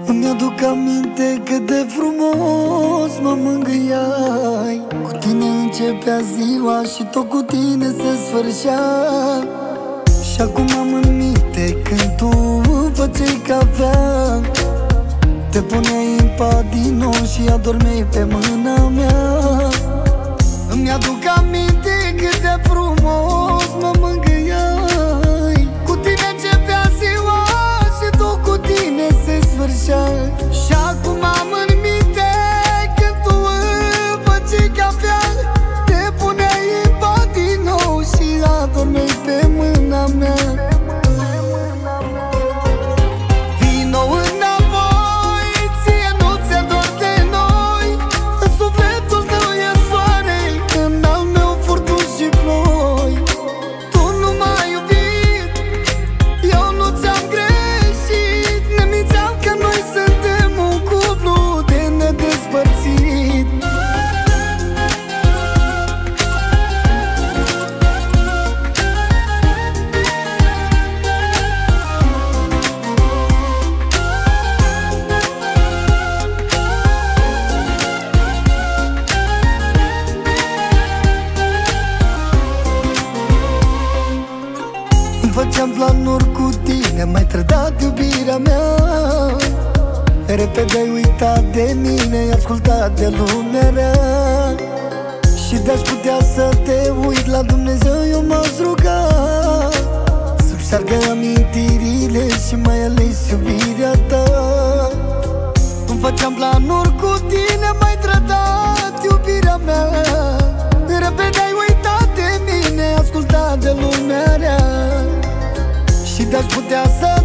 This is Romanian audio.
Îmi aduc aminte cât de frumos mă mângâiai. Cu tine începea ziua și tot cu tine se sfârșea. Și acum am în minte când tu făceai cafea, te puneai în pat din nou și adormeai pe mâna mea. Îmi aduc aminte cât de frumos mă mângâiai. Cu tine începea ziua și tot cu tine se sfârșea. Și acum am în minte când tu îmi făceai cafea, te puneai în pat din nou și adormeai pe mâna mea. Făceam planuri cu tine, m-ai trădat iubirea mea. Repede ai uitat de mine, ai ascultat de lumea rea. Și de-aș putea să te uit la Dumnezeu, eu m-aș ruga să-mi șteargă amintirile și mai ales iubirea ta. Îmi făceam planuri cu tine, m-ai trădat iubirea mea. Repede ai uitat de mine, ai ascultat de lumea rea. Și de-aș putea să